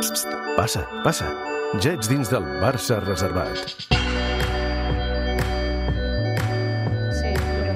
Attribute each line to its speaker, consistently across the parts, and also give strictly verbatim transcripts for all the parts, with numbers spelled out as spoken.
Speaker 1: Psst, passa, passa. Ja ets dins del Barça reservat.
Speaker 2: Sí,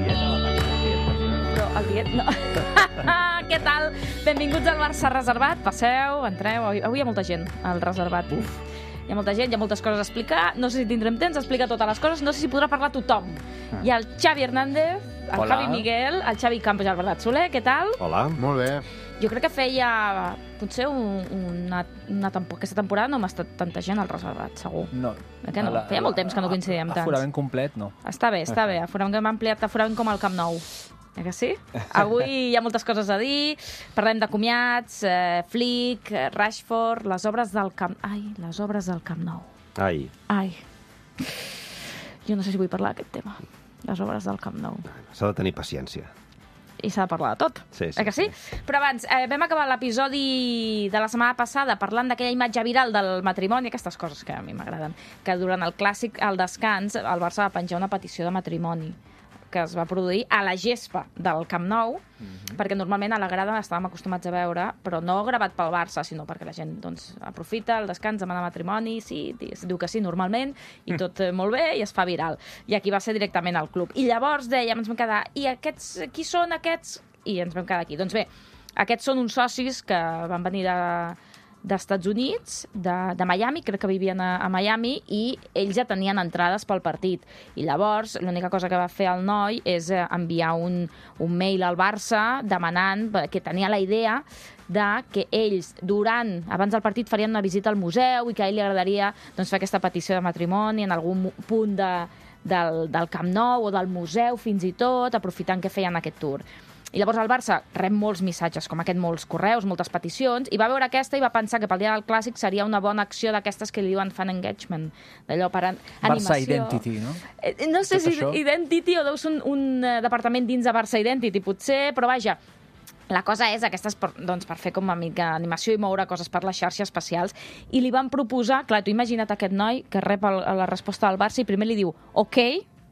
Speaker 2: però el biet no. Què tal? Benvinguts al Barça reservat. Passeu, entreu. Avui, avui hi ha molta gent al reservat. Uf. Hi ha molta gent, hi ha moltes coses a explicar. No sé si tindrem temps d'explicar totes les coses. No sé si podrà parlar tothom. Hi ha el Xavi Hernández, el
Speaker 3: Hola.
Speaker 2: Javi Miguel, el Xavi Campos i el Bernat Soler. Què tal?
Speaker 4: Hola. Molt bé.
Speaker 2: Jo crec que feia potser un, una, una tempo, aquesta temporada no m'ha estat tanta gent al reservat, segur.
Speaker 3: No.
Speaker 2: Eh que no?
Speaker 3: La,
Speaker 2: feia molt temps que no coincidíem tants.
Speaker 3: Aforament complet, no.
Speaker 2: Està bé, està bé. Aforament que hem ampliat, aforament com el Camp Nou. Eh que sí? Avui hi ha moltes coses a dir. Parlem de comiats, eh, Flick, eh, Rashford, les obres del Camp... Ai, les obres del Camp Nou.
Speaker 4: Ai.
Speaker 2: Ai. Jo no sé si vull parlar d'aquest tema. Les obres del Camp Nou.
Speaker 4: S'ha de tenir paciència.
Speaker 2: I s'ha de parlar de tot.
Speaker 4: Sí, sí,
Speaker 2: eh que sí?
Speaker 4: sí.
Speaker 2: Però abans, eh, vam acabar l'episodi de la setmana passada parlant d'aquella imatge viral del matrimoni, aquestes coses que a mi m'agraden, que durant el clàssic, al descans, el Barça va penjar una petició de matrimoni que es va produir a la gespa del Camp Nou, mm-hmm. perquè normalment a la grada estàvem acostumats a veure, però no gravat pel Barça, sinó perquè la gent doncs, aprofita el descans, demana matrimoni, sí, diu que sí normalment, i tot mm. molt bé, i es fa viral. I aquí va ser directament al club. I llavors dèiem, ens vam quedar, i aquests, qui són aquests? I ens vam quedar aquí. Doncs bé, aquests són uns socis que van venir de... d'Estats Units, de, de Miami, crec que vivien a, a Miami, i ells ja tenien entrades pel partit. I llavors, l'única cosa que va fer el noi és enviar un, un mail al Barça demanant, que tenia la idea de que ells, durant, abans del partit, farien una visita al museu i que a ell li agradaria doncs, fer aquesta petició de matrimoni en algun punt de, del, del Camp Nou o del museu, fins i tot, aprofitant que feien aquest tour. I llavors el Barça rep molts missatges, com aquest, molts correus, moltes peticions, i va veure aquesta i va pensar que pel dia del Clàssic seria una bona acció d'aquestes que li diuen fan engagement, d'allò per an animació.
Speaker 3: Barça Identity, no?
Speaker 2: Eh, no sé
Speaker 3: Tot
Speaker 2: si
Speaker 3: això?
Speaker 2: Identity o deu ser un, un uh, departament dins de Barça Identity, potser, però vaja, la cosa és aquestes per, doncs, per fer com a mica animació i moure coses per les xarxes especials, i li van proposar, clar, tu imagina't aquest noi que rep el, la resposta del Barça i primer li diu, ok,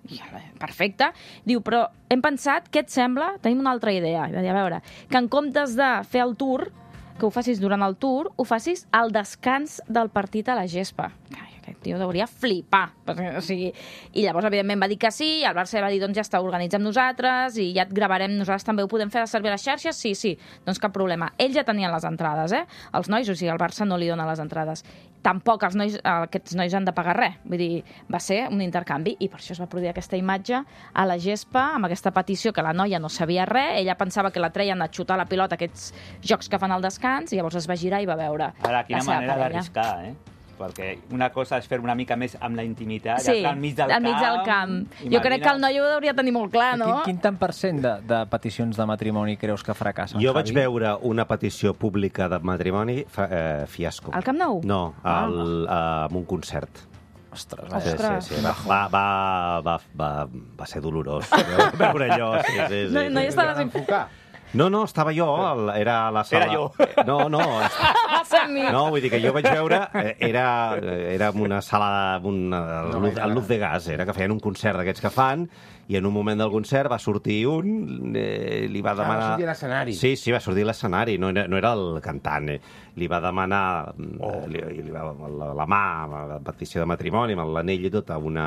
Speaker 2: perfecte, diu, però hem pensat, què et sembla? Tenim una altra idea. I va dir, a veure, que en comptes de fer el tour, que ho facis durant el tour, ho facis al descans del partit a la gespa. Ai, aquest tio hauria flipar. O sigui, i llavors, evidentment, va dir que sí, i el Barça va dir, doncs ja està, organitzem nosaltres, i ja et gravarem, nosaltres també ho podem fer servir a les xarxes? Sí, sí, doncs cap problema. Ells ja tenien les entrades, eh? Els nois, o sigui, el Barça no li dona les entrades. Tampoc els nois, aquests nois han de pagar res. Vull dir, va ser un intercanvi, i per això es va produir aquesta imatge a la gespa, amb aquesta petició que la noia no sabia res, ella pensava que la treien a xutar la pilota, aquests jocs que fan al descans, i llavors es va girar i va veure.
Speaker 5: Ara, quina
Speaker 2: la seva
Speaker 5: manera
Speaker 2: parella.
Speaker 5: d'arriscar, eh? Perquè una cosa és fer una mica més amb la intimitat,
Speaker 2: Sí,
Speaker 5: i al mig del
Speaker 2: al mig del camp. Jo crec que el noi ho hauria tenir molt clar, no?
Speaker 3: Quin, quin tant per cent de, de peticions de matrimoni creus que fracassen,
Speaker 4: Jo
Speaker 3: Javi?
Speaker 4: vaig veure una petició pública de matrimoni fa, eh, fiasco.
Speaker 2: Al Camp Nou?
Speaker 4: No,
Speaker 2: Ah.
Speaker 4: al, eh, en un concert.
Speaker 3: Ostres,
Speaker 4: Sí,
Speaker 3: vaja.
Speaker 2: Ostres.
Speaker 4: sí, sí. Va, va, va, va, va, va ser dolorós veure allò. Sí, sí, sí,
Speaker 2: No, no hi
Speaker 4: sí.
Speaker 2: estaves...
Speaker 4: Enfocar. No, no, estava jo, el, era a la sala...
Speaker 5: Era jo.
Speaker 4: No, no,
Speaker 2: Som-hi.
Speaker 4: no, vull dir que jo vaig veure, eh, era, era una sala, una, el, luz, el luz de gas, era que feien un concert d'aquests que fan, i en un moment del concert va sortir un, eh, li va demanar...
Speaker 6: Ah, va sortir a l'escenari.
Speaker 4: Sí, sí, va sortir a l'escenari, no, era- no era el cantant, eh. Li va demanar
Speaker 6: Oh.
Speaker 4: eh, li, li va, la, la mà, la petició de matrimoni, amb l'anell i tot, a una...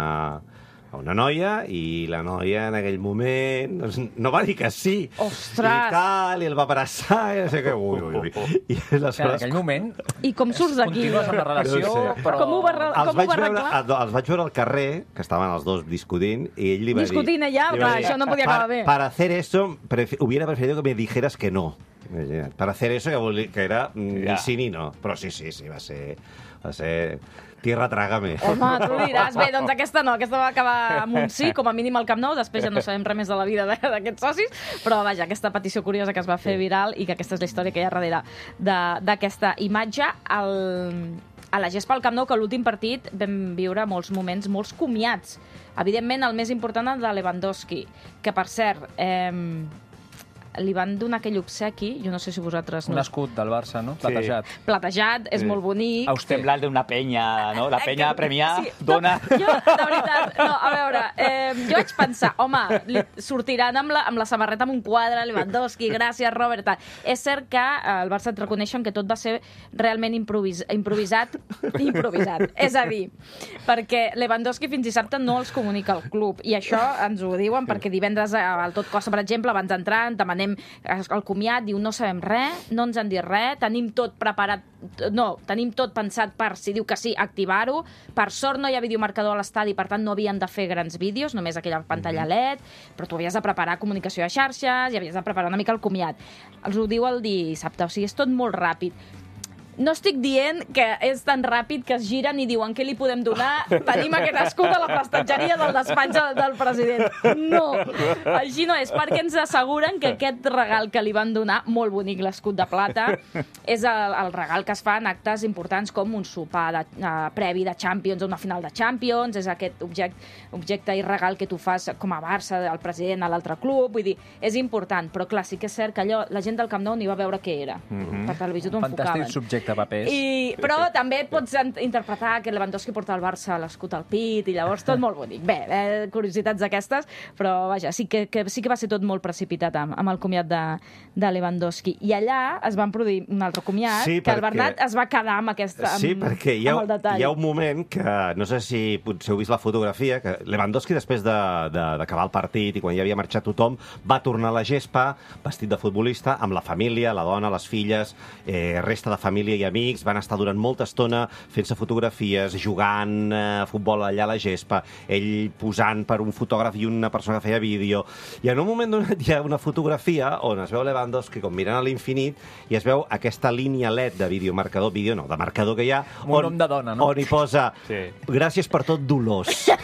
Speaker 4: a una noia, i la noia en aquell moment doncs, no va dir que sí.
Speaker 2: Ostres!
Speaker 4: I tal, i el va abraçar, i no sé què, ui, ui, ui. I
Speaker 3: Que en
Speaker 4: aleshores,
Speaker 3: aquell moment
Speaker 2: I com surts d'aquí?
Speaker 3: continues amb la relació,
Speaker 4: No sé.
Speaker 3: però...
Speaker 2: Com ho va arreglar?
Speaker 4: els
Speaker 2: Com ho
Speaker 4: vaig,
Speaker 2: va
Speaker 4: veure,
Speaker 2: arreglar?
Speaker 4: els vaig veure al carrer, que estaven els dos discutint, i ell li va
Speaker 2: Discutint
Speaker 4: dir...
Speaker 2: allà?
Speaker 4: li va
Speaker 2: Clar,
Speaker 4: dir,
Speaker 2: això no podia acabar
Speaker 4: "Para-
Speaker 2: bé."
Speaker 4: Para hacer eso, prefi- hubiera preferido que me dijeras que no. Imagina't. Para hacer eso, que, vol dir que era mm, ni
Speaker 5: Ja.
Speaker 4: sí ni no. Però sí, sí, sí, va ser... Va ser... Tierra trágame.
Speaker 2: Home, tu ho diràs. Bé, doncs aquesta no, aquesta va acabar amb un sí, com a mínim al Camp Nou, després ja no sabem res més de la vida de- d'aquests socis, però vaja, aquesta petició curiosa que es va fer viral i que aquesta és la història que hi ha darrere de- d'aquesta imatge. El, a la gespa al Camp Nou, que l'últim partit vam viure molts moments, molts comiats. Evidentment, el més important, el de Lewandowski, que per cert... Eh, li van donar aquell obsequi, jo no sé si vosaltres...
Speaker 3: Un
Speaker 2: no...
Speaker 3: escut del Barça, no? Platejat.
Speaker 2: Sí. Platejat, és sí. molt bonic.
Speaker 5: Auster. Semblant d'una penya, no? La penya premià
Speaker 2: sí,
Speaker 5: dona...
Speaker 2: No, jo, de veritat, no, a veure, eh, jo vaig pensar, home, li sortiran amb la, amb la samarreta amb un quadre, Lewandowski, gràcies, Robert, tal. És cert que eh, el Barça et reconeixen que tot va ser realment improvis, improvisat, improvisat, és a dir, perquè Lewandowski fins dissabte no els comunica al club, i això ens ho diuen perquè divendres al Tot Costa, per exemple, abans d'entrar, en demanem el comiat, diu, no sabem res, no ens han dit res, tenim tot preparat, no, tenim tot pensat per, si diu que sí, activar-ho. Per sort no hi ha videomarcador a l'estadi, per tant no havien de fer grans vídeos, només aquella pantalla L E D, però tu havies de preparar comunicació de xarxes i havies de preparar una mica el comiat. Els ho diu el dissabte, o sigui, és tot molt ràpid. No estic dient que és tan ràpid que es giren i diuen què li podem donar. Tenim aquest escut a la prestatgeria del despatx del president. No, així no és, perquè ens asseguren que aquest regal que li van donar, molt bonic l'escut de plata, és el, el regal que es fa en actes importants com un sopar de, uh, previ de Champions o una final de Champions, és aquest objecte, objecte i regal que tu fas com a Barça, al president a l'altre club, vull dir, és important, però clar, sí que és cert que allò, la gent del Camp Nou ni va veure què era. Mm-hmm. Per televisió t'ho enfocaven.
Speaker 3: Fantàstic subjecte. Papers.
Speaker 2: I, però sí, sí. també et pots interpretar que Lewandowski porta el Barça l'escut al pit i llavors tot molt bonic. Bé, eh, curiositats d'aquestes, però vaja, sí que, que, sí que va ser tot molt precipitat amb, amb el comiat de, de Lewandowski. I allà es van produir un altre comiat, sí, que perquè... el Bernat es va quedar amb, aquesta, amb,
Speaker 4: sí, perquè hi ha,
Speaker 2: amb el detall.
Speaker 4: Hi ha un moment que, no sé si potser heu vist la fotografia, que Lewandowski, després d'acabar de, de, el partit i quan ja havia marxat tothom, va tornar a la gespa, vestit de futbolista, amb la família, la dona, les filles, eh, resta de família i amics, van estar durant molta estona fent-se fotografies, jugant a eh, futbol allà a la gespa, ell posant per un fotògraf i una persona que feia vídeo. I en un moment donat hi ha una fotografia on es veu Lewandowski com mirant a l'infinit i es veu aquesta línia L E D de videomarcador, vídeo no, de marcador que hi ha,
Speaker 3: un
Speaker 4: on,
Speaker 3: nom de dona, no?
Speaker 4: on hi posa
Speaker 5: sí.
Speaker 4: gràcies per tot, Dolors. Sí.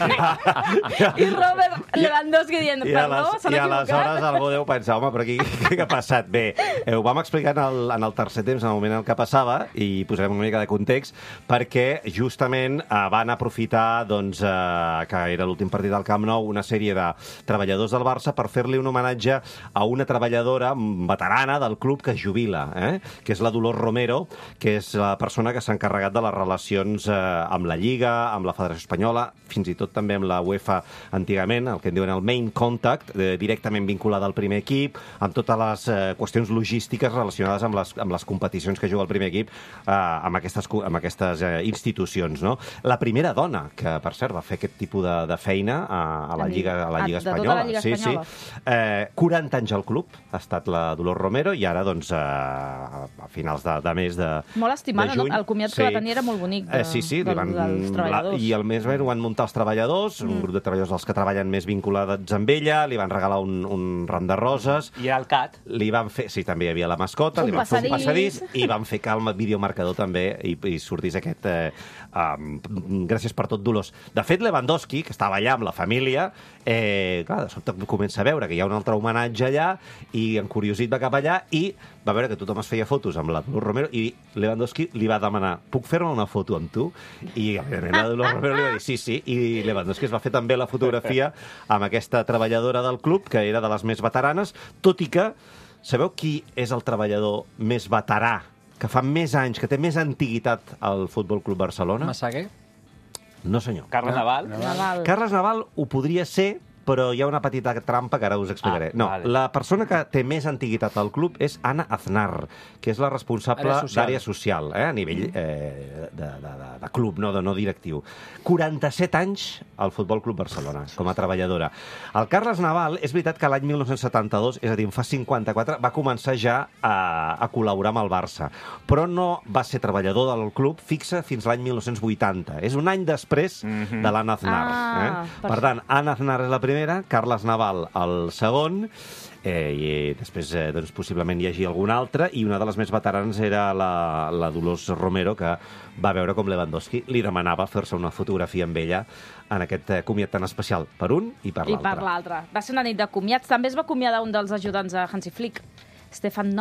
Speaker 2: I Robert Lewandowski dient, perdó, s'han equivocat?
Speaker 4: I aleshores algú deu pensar, home, però aquí què ha passat? Bé, eh, ho vam explicar en el, en el tercer temps, en el moment en què passava, i posarem una mica de context, perquè justament eh, van aprofitar doncs, eh, que era l'últim partit del Camp Nou, una sèrie de treballadors del Barça per fer-li un homenatge a una treballadora veterana del club que es jubila, eh? que és la Dolors Romero, que és la persona que s'ha encarregat de les relacions eh, amb la Lliga, amb la Federació Espanyola, fins i tot també amb la UEFA antigament, el que en diuen el main contact, eh, directament vinculada al primer equip, amb totes les eh, qüestions logístiques relacionades amb les, amb les competicions que juga el primer equip, eh, amb aquestes, amb aquestes eh, institucions. No? La primera dona que, per cert, va fer aquest tipus de, de feina a, a la Lliga, a la Lliga
Speaker 2: de
Speaker 4: Espanyola.
Speaker 2: Tota la Lliga
Speaker 4: sí,
Speaker 2: Espanyola.
Speaker 4: Sí. Eh, quaranta anys al club ha estat la Dolors Romero i ara, doncs, eh, a finals de, de mes de
Speaker 2: Molt estimada,
Speaker 4: de juny,
Speaker 2: no? El comiat
Speaker 4: sí.
Speaker 2: que va tenir era molt bonic de,
Speaker 4: eh, sí, sí,
Speaker 2: de,
Speaker 4: van,
Speaker 2: dels treballadors.
Speaker 4: La, I al mes ho van muntar els treballadors, mm. un grup de treballadors dels que treballen més vinculats amb ella, li van regalar un, un ram de roses.
Speaker 5: I el cat.
Speaker 4: Li van fer, sí, també hi havia la mascota,
Speaker 2: un
Speaker 4: li van
Speaker 2: passadís.
Speaker 4: fer un passadís i van fer que el videomarcador també i, i sortís aquest eh, um, gràcies per tot, Dolors. De fet, Lewandowski, que estava allà amb la família, eh, clar, de sobte comença a veure que hi ha un altre homenatge allà i en curiositat va cap allà i va veure que tothom es feia fotos amb la Dolors Romero i Lewandowski li va demanar, puc fer-me una foto amb tu? I la Dolors Romero li va dir sí, sí, i Lewandowski es va fer també la fotografia amb aquesta treballadora del club, que era de les més veteranes, tot i que sabeu qui és el treballador més veterà, que fa més anys, que té més antiguitat al Futbol Club Barcelona?
Speaker 3: Massaguer?
Speaker 4: No, senyor.
Speaker 5: Carles Naval?
Speaker 2: Naval.
Speaker 4: Carles Naval ho podria ser, però hi ha una petita trampa que ara us explicaré.
Speaker 5: Ah,
Speaker 4: no,
Speaker 5: vale.
Speaker 4: La persona que té més antiguitat al club és Anna Aznar, que és la responsable d'àrea social, eh, a nivell eh, de, de, de, de club, no, de no directiu. quaranta-set anys al Futbol Club Barcelona, com a treballadora. El Carles Naval, és veritat que l'any mil nou-cents setanta-dos, és a dir, fa cinquanta-quatre, va començar ja a, a col·laborar amb el Barça, però no va ser treballador del club fixa fins l'any mil nou-cents vuitanta. És un any després mm-hmm. de l'Anna Aznar.
Speaker 2: Ah,
Speaker 4: eh? Per tant, Anna Aznar és la primera, Carles Naval el segon, eh, i després eh, doncs, possiblement hi hagi algun altre, i una de les més veterans era la, la Dolors Romero, que va veure com Lewandowski li demanava fer-se una fotografia amb ella en aquest eh, comiat tan especial, per un i per
Speaker 2: I
Speaker 4: l'altre.
Speaker 2: per l'altre. Va ser una nit de comiats. També es va acomiadar un dels ajudants de Hansi Flick, Stefan Knopp,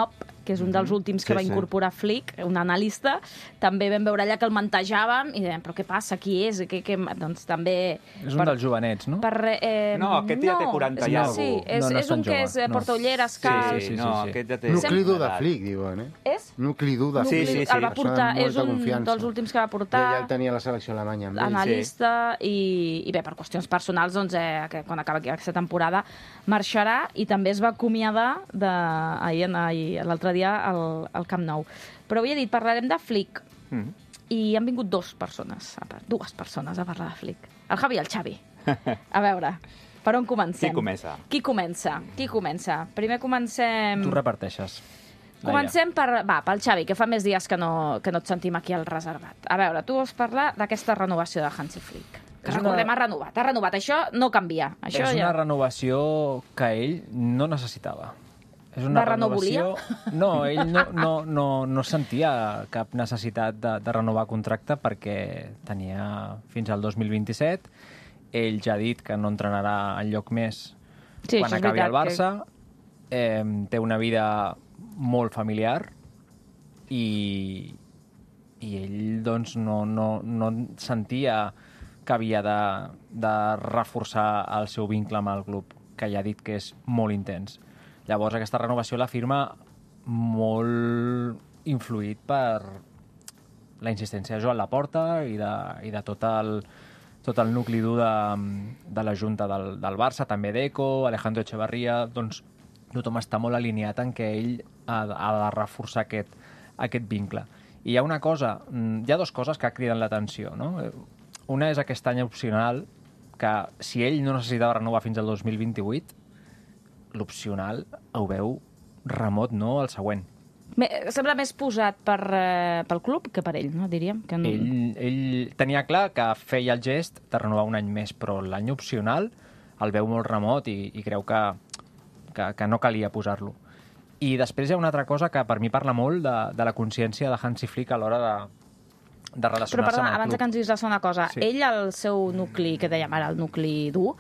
Speaker 2: que és un dels últims que
Speaker 4: Sí,
Speaker 2: va
Speaker 4: sí.
Speaker 2: incorporar Flick, un analista, també vam veure allà que el mantejàvem i dèiem, però què passa, qui és? Que, que... Doncs també...
Speaker 3: És un dels jovenets, no?
Speaker 2: Per, eh,
Speaker 5: No, aquest ja té quaranta
Speaker 2: és-
Speaker 5: i alguna
Speaker 2: Sí,
Speaker 5: cosa.
Speaker 2: és,
Speaker 3: No, no
Speaker 2: és
Speaker 3: és
Speaker 2: un
Speaker 3: tan
Speaker 2: que
Speaker 3: jove,
Speaker 2: és eh,
Speaker 3: no.
Speaker 2: portaolleres,
Speaker 5: Sí,
Speaker 2: cal...
Speaker 5: sí,
Speaker 3: sí,
Speaker 5: no,
Speaker 3: sí.
Speaker 5: aquest ja té...
Speaker 6: Nucli dur de
Speaker 5: edat.
Speaker 6: Flick, diuen, eh?
Speaker 2: És?
Speaker 6: Nucli dur de
Speaker 2: Nucli,
Speaker 5: Sí, sí, sí.
Speaker 2: el va portar,
Speaker 6: Això de
Speaker 2: és
Speaker 6: molta
Speaker 2: un
Speaker 6: confiança.
Speaker 2: dels últims que va
Speaker 6: Ja,
Speaker 2: portar,
Speaker 6: ja el tenia a la selecció alemanya amb ell.
Speaker 2: analista, i, i bé, per qüestions personals, doncs, eh, que quan acaba aquesta temporada marxarà, i també es va acomiadar de, ahir, ahir, l'altre dia al, al Camp Nou. Però havia dit, parlarem de Flick,
Speaker 5: Mm.
Speaker 2: i han vingut dues persones, a par- dues persones a parlar de Flick. El Javi i el Xavi. A veure, per on comencem?
Speaker 5: Qui comença?
Speaker 2: Qui comença? Qui comença? Primer comencem...
Speaker 3: Tu reparteixes.
Speaker 2: Comencem per, va, pel Xavi, que fa més dies que no, que no et sentim aquí al reservat. A veure, tu vols parlar d'aquesta renovació de Hansi Flick. Que
Speaker 3: És una-
Speaker 2: recordem, ha renovat, ha renovat. Això no canvia. Això
Speaker 3: És
Speaker 2: ja...
Speaker 3: una renovació que ell no necessitava. És una
Speaker 2: De renovolia?
Speaker 3: renovació... No, ell no, no, no, no sentia cap necessitat de, de renovar contracte perquè tenia fins al dos mil vint-i-set. Ell ja ha dit que no entrenarà enlloc més
Speaker 2: Sí,
Speaker 3: quan
Speaker 2: això és
Speaker 3: acabi al
Speaker 2: veritat,
Speaker 3: Barça. Eh, té una vida molt familiar i, i ell doncs, no, no, no sentia que havia de, de reforçar el seu vincle amb el club, que ja ha dit que és molt intens. Llavors, aquesta renovació la firma molt influït per la insistència de Joan Laporta i de, i de tot el, tot el nucli dur de, de la Junta del, del Barça, també Deco, Alejandro Echevarría, doncs tothom està molt alineat en què ell ha, de- ha de reforçar aquest, aquest vincle. I hi ha una cosa, mm, hi ha dues coses que criden l'atenció, no? Una és aquest any opcional, que si ell no necessitava renovar fins al dos mil vint-i-vuit, l'opcional ho veu remot, no?, el següent.
Speaker 2: Me, sembla més posat per, eh, pel club que per ell, no? Diríem. Que no...
Speaker 3: Ell, ell tenia clar que feia el gest de renovar un any més, però l'any opcional el veu molt remot i, i creu que, que, que no calia posar-lo. I després hi ha una altra cosa que per mi parla molt de, de la consciència de Hansi Flick a l'hora de, de
Speaker 2: Però,
Speaker 3: relacionar-se
Speaker 2: perdona,
Speaker 3: amb el
Speaker 2: abans
Speaker 3: club.
Speaker 2: que ens diguis la segona cosa,
Speaker 3: Sí.
Speaker 2: ell, el seu nucli, que dèiem ara, el nucli dur,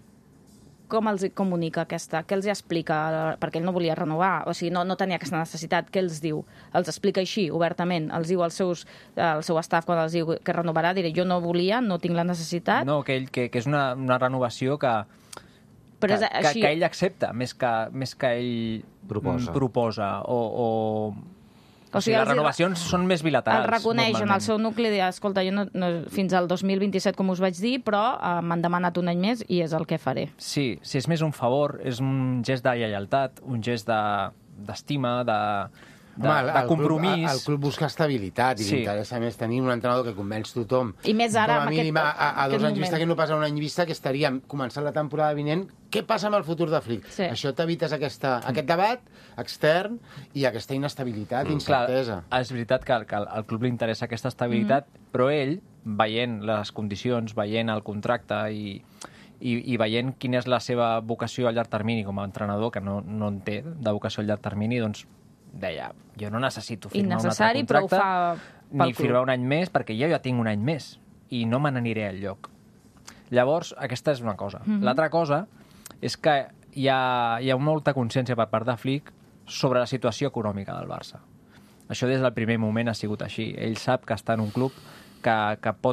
Speaker 2: com els hi comunica aquesta? Què els hi explica? Perquè ell no volia renovar, o sigui, no, no tenia aquesta necessitat. Què els diu? Els explica així, obertament? Els diu als seus, al seu staff, quan els diu que renovarà, diré, jo no volia, no tinc la necessitat,
Speaker 3: No, que, ell, que, que és una, una renovació que,
Speaker 2: però
Speaker 3: que,
Speaker 2: és
Speaker 3: que,
Speaker 2: així...
Speaker 3: que ell accepta, més que, més que ell
Speaker 4: Proposa.
Speaker 3: mm, proposa o, o...
Speaker 2: O
Speaker 3: O sigui,
Speaker 2: sigui,
Speaker 3: les
Speaker 2: els hi-
Speaker 3: renovacions són més bilaterals.
Speaker 2: el reconeix en el
Speaker 3: normalment.
Speaker 2: seu nucli, de, escolta, jo no, no, fins al dos mil vint-i-set, com us vaig dir, però eh, m'han demanat un any més i és el que faré.
Speaker 3: Sí, si és més un favor, és un gest de lleialtat, un gest de- d'estima, de, de,
Speaker 6: Home, el,
Speaker 3: de
Speaker 6: el
Speaker 3: compromís.
Speaker 6: Club, el club busca estabilitat i
Speaker 3: Sí.
Speaker 6: li interessa més tenir un entrenador que convenç tothom.
Speaker 2: I més ara,
Speaker 6: Com a
Speaker 2: amb
Speaker 6: mínim,
Speaker 2: aquest-
Speaker 6: a, a, a dos
Speaker 2: aquest
Speaker 6: anys vista,
Speaker 2: moment.
Speaker 6: que no passa un any vista, que estaríem començant la temporada vinent. Què passa amb el futur de Flick?
Speaker 2: Sí.
Speaker 6: Això t'evites aquesta, aquest debat extern i aquesta inestabilitat,
Speaker 3: Clar,
Speaker 6: incertesa.
Speaker 3: és veritat que, que al club li interessa aquesta estabilitat, mm -hmm. però ell, veient les condicions, veient el contracte i, i, i veient quina és la seva vocació a llarg termini com a entrenador, que no, no en té de vocació a llarg termini, doncs deia, jo no necessito firmar
Speaker 2: Innecessari,
Speaker 3: un
Speaker 2: però
Speaker 3: altre
Speaker 2: ho
Speaker 3: contracte,
Speaker 2: fa pel
Speaker 3: ni
Speaker 2: club.
Speaker 3: firmar un any més, perquè jo ja tinc un any més i no me n'aniré al lloc. Llavors, aquesta és una cosa. Mm -hmm. L'altra cosa és que hi ha, hi ha molta consciència per part de Flick sobre la situació econòmica del Barça. Això des del primer moment ha sigut així. Ell sap que està en un club que, que pot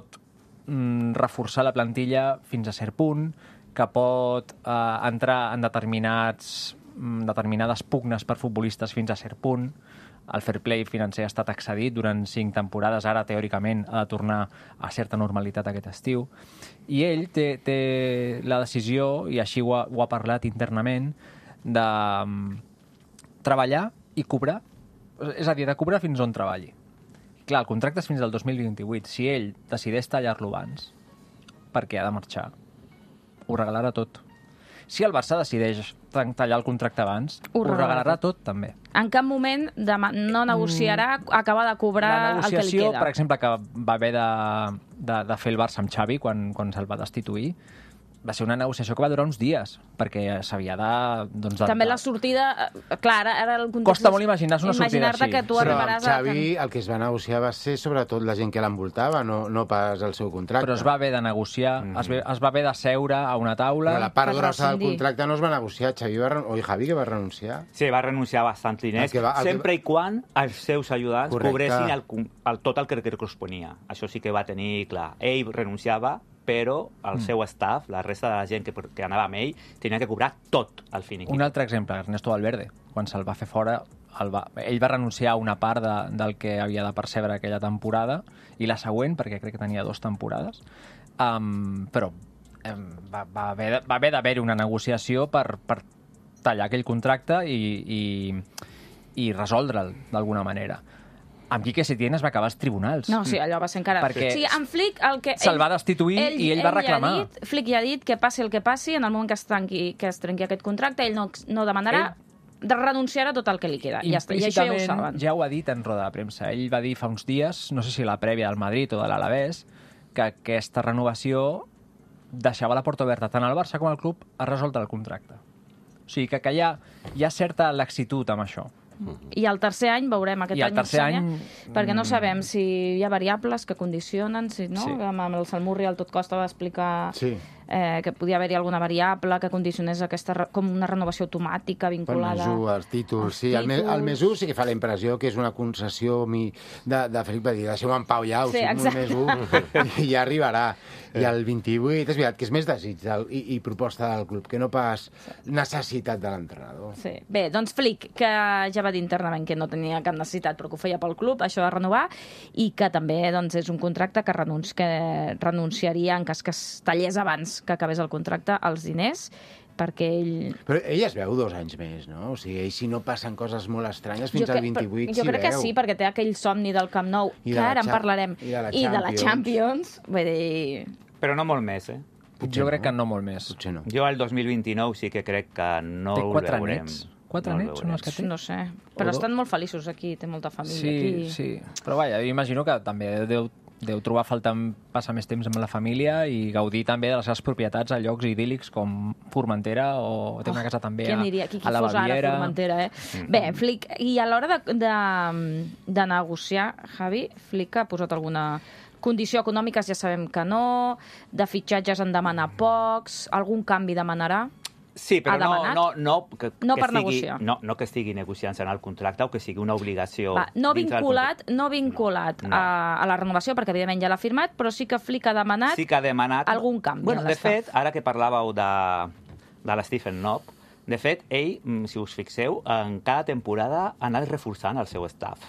Speaker 3: mm, reforçar la plantilla fins a cert punt, que pot eh, entrar en determinats, mm, determinades pugnes per futbolistes fins a cert punt. El fair play financer ha estat excedit durant cinc temporades, ara teòricament ha de tornar a certa normalitat aquest estiu. I ell té, té la decisió, i així ho ha, ho ha parlat internament, de mm, treballar i cobrar, és a dir, de cobrar fins on treballi. Clar, el contracte és fins al dos mil vint-i-vuit. Si ell decideix tallar-lo abans, perquè ha de marxar, ho regalarà tot. Si el Barça decideix tallar el contracte abans,
Speaker 2: Ho
Speaker 3: ho,
Speaker 2: regalarà
Speaker 3: regalarà tot, també.
Speaker 2: En cap moment dema- no negociarà acabar de cobrar
Speaker 3: La
Speaker 2: el que li
Speaker 3: negociació,
Speaker 2: queda.
Speaker 3: per exemple, que va haver de, de, de fer el Barça amb Xavi quan, quan se'l va destituir, va ser una negociació que va durar uns dies, perquè s'havia de... Doncs, de...
Speaker 2: També la sortida... Clar, ara el context...
Speaker 3: Costa molt imaginar-se una sortida
Speaker 2: Imaginar-te
Speaker 3: així.
Speaker 2: que tu
Speaker 6: Però
Speaker 2: arribaràs
Speaker 6: amb Xavi
Speaker 2: a...
Speaker 6: el que es va negociar va ser sobretot la gent que l'envoltava, no, no pas el seu contracte.
Speaker 3: Però es va haver de negociar, mm. es, ve, es va haver de seure a una taula...
Speaker 6: Però la part
Speaker 2: Per
Speaker 6: grossa del
Speaker 2: rescindir.
Speaker 6: contracte no es va negociar. Xavi va, ren- oi, Javi, que va renunciar.
Speaker 5: Sí, va renunciar a bastants diners,
Speaker 6: El que va- el que
Speaker 5: sempre i quan els seus ajudants
Speaker 6: Correcte.
Speaker 5: cobressin el, com- el, tot el que corresponia. Això sí que va tenir clar. Ell renunciava, però el seu staff, la resta de la gent que, que anava amb ell, tenia que cobrar tot el finiquit.
Speaker 3: Un altre exemple, Ernesto Valverde, quan se'l va fer fora, el va, ell va renunciar a una part de, del que havia de percebre aquella temporada, i la següent, perquè crec que tenia dues temporades, um, però um, va, va haver, de- va haver d'haver-hi una negociació per, per tallar aquell contracte i, i, i resoldre'l d'alguna manera. Amb Quique Setién es va acabar als tribunals.
Speaker 2: No, sí, allò va ser encara...
Speaker 3: Perquè
Speaker 2: o sigui, en Flick, el que...
Speaker 3: se'l va destituir i ell va reclamar.
Speaker 2: Ja ha dit, Flick ja ha dit que passi el que passi, en el moment que es trenqui, que es trenqui aquest contracte, ell no, no demanarà, de renunciar a tot el que li queda. I ja està. I això ja ho saben.
Speaker 3: Ja ho ha dit en roda de premsa. Ell va dir fa uns dies, no sé si la prèvia del Madrid o de l'Alavés, que aquesta renovació deixava la porta oberta tant al Barça com al club a resoldre el contracte. O sigui que, que hi, ha, hi ha certa laxitud amb això.
Speaker 2: I el tercer any veurem aquest
Speaker 3: I el
Speaker 2: any
Speaker 3: tercer
Speaker 2: Sanya,
Speaker 3: any,
Speaker 2: perquè no
Speaker 3: mm,
Speaker 2: sabem si hi ha variables que condicionen, si no?
Speaker 3: Sí.
Speaker 2: Amb amb el Salmurri el Tot Costa va explicar
Speaker 6: Sí.
Speaker 2: eh, que podia haver-hi alguna variable que condicionés aquesta re- com una renovació automàtica
Speaker 6: Pel
Speaker 2: vinculada...
Speaker 6: més u, els títols,
Speaker 2: als
Speaker 6: sí. El, me, el
Speaker 2: títols.
Speaker 6: més u sí que fa la impressió que és una concessió mi, de, de Felip va dir, deixeu-me en pau ja, o
Speaker 2: Sí,
Speaker 6: sigui, un
Speaker 2: exacte.
Speaker 6: més u, i ja arribarà. I el vint-i-vuit, és veritat que és més desig del, i, i proposta del club, que no pas necessitat de l'entrenador.
Speaker 2: Sí. Bé, doncs Flick, que ja va dir internament que no tenia cap necessitat, però que ho feia pel club, això de renovar, i que també doncs, és un contracte que, renunci, que renunciaria en cas que es tallés abans que acabés el contracte als diners, perquè ell...
Speaker 6: Però ell es veu dos anys més, no? O sigui, ell si no passen coses molt estranyes fins
Speaker 2: Jo
Speaker 6: al
Speaker 2: cre-
Speaker 6: vint-i-vuit
Speaker 2: jo
Speaker 6: s'hi
Speaker 2: crec que
Speaker 6: veu.
Speaker 2: sí, perquè té aquell somni del Camp Nou,
Speaker 6: I
Speaker 2: que
Speaker 6: de la
Speaker 2: ara en
Speaker 6: Cha-
Speaker 2: parlarem,
Speaker 6: i de la
Speaker 2: i de la
Speaker 6: Champions.
Speaker 2: Champions. Vull dir...
Speaker 5: Però no molt més, eh?
Speaker 6: Potser
Speaker 3: Jo crec
Speaker 6: no.
Speaker 3: que no molt més.
Speaker 6: Potser no.
Speaker 5: Jo el dos mil vint-i-nou sí que crec que no
Speaker 3: Té
Speaker 5: el
Speaker 3: quatre
Speaker 5: veurem.
Speaker 3: nets. Quatre
Speaker 5: No el
Speaker 3: nets són els que té?
Speaker 2: No sé, però
Speaker 3: O do-
Speaker 2: estan molt feliços aquí, té molta família
Speaker 3: Sí,
Speaker 2: aquí.
Speaker 3: sí. Però vaja, jo imagino que també deu, deu trobar a faltar passar més temps amb la família i gaudir també de les seves propietats a llocs idíl·lics com Formentera, o té una casa també
Speaker 2: Qui
Speaker 3: a,
Speaker 2: aniria? Qui, qui
Speaker 3: a la
Speaker 2: fos ara a
Speaker 3: Baviera.
Speaker 2: Formentera, eh? Bé, Flick, i a l'hora de, de, de negociar, Javi, Flick ha posat alguna condició econòmica, ja sabem que no, de fitxatges en demana pocs, algun canvi demanarà?
Speaker 5: Sí, però
Speaker 2: Ha
Speaker 5: no,
Speaker 2: demanat?
Speaker 5: no, no, que,
Speaker 2: No
Speaker 5: que
Speaker 2: per
Speaker 5: estigui,
Speaker 2: negociar.
Speaker 5: No, no que estigui negociant-se en el contracte o que sigui una obligació.
Speaker 2: Va, no
Speaker 5: dintre del
Speaker 2: vinculat,
Speaker 5: contracte.
Speaker 2: no vinculat
Speaker 5: No.
Speaker 2: A, a la renovació, perquè evidentment ja l'ha firmat, però sí que Flick ha demanat
Speaker 5: Sí que ha demanat...
Speaker 2: algun canvi.
Speaker 5: Bueno,
Speaker 2: en
Speaker 5: de
Speaker 2: l'estaff.
Speaker 5: fet, ara que parlàveu de, de l'Stephen Knopp, de fet, ell, mm, si us fixeu, en cada temporada ha anat reforçant el seu staff.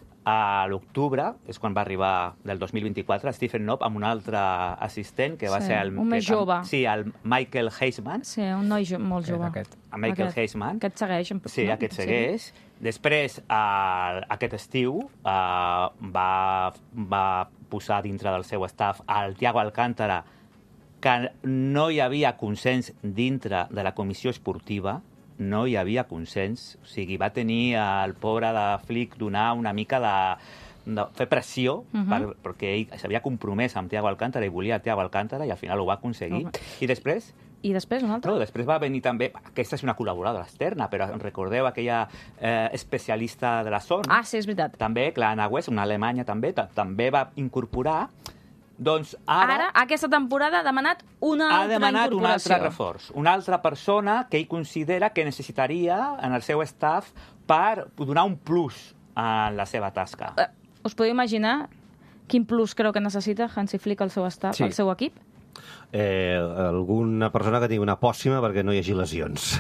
Speaker 5: A l'octubre, és quan va arribar del dos mil vint-i-quatre, Stephen Knopp amb un altre assistent, que va
Speaker 2: Sí,
Speaker 5: ser el...
Speaker 2: un més
Speaker 5: que-
Speaker 2: jove.
Speaker 5: Sí, el Michael Heisman.
Speaker 2: Sí, un noi jo, molt
Speaker 3: Aquest,
Speaker 2: jove.
Speaker 3: aquest.
Speaker 5: A Michael Heisman.
Speaker 2: Aquest segueix. En...
Speaker 5: Sí, aquest segueix. Després, eh, aquest estiu, eh, va, va posar dintre del seu staff el Thiago Alcántara, que no hi havia consens dintre de la comissió esportiva, no hi havia consens. O sigui, va tenir el pobre de Flick donar una mica de, de fer pressió, uh -huh. per, perquè ell s'havia compromès amb Thiago Alcántara i volia Thiago Alcántara i al final ho va aconseguir.
Speaker 2: Home.
Speaker 5: I després
Speaker 2: I després un altre?
Speaker 5: no, després va venir també... Aquesta és una col·laboradora externa, però recordeu aquella eh, especialista de la zona?
Speaker 2: Ah, sí, és veritat.
Speaker 5: També, Clara West, una alemanya també, ta- també va incorporar. Doncs ara,
Speaker 2: Ara, aquesta temporada, ha demanat una
Speaker 5: ha
Speaker 2: altra
Speaker 5: demanat un
Speaker 2: incorporació.
Speaker 5: altre reforç. Una altra persona que ell considera que necessitaria en el seu staff per donar un plus a la seva tasca.
Speaker 2: Eh, us podeu imaginar quin plus creu que necessita Hansi Flick al seu staff,
Speaker 3: Sí.
Speaker 2: al seu equip?
Speaker 4: Eh, alguna persona que tingui una pòssima perquè no hi hagi lesions.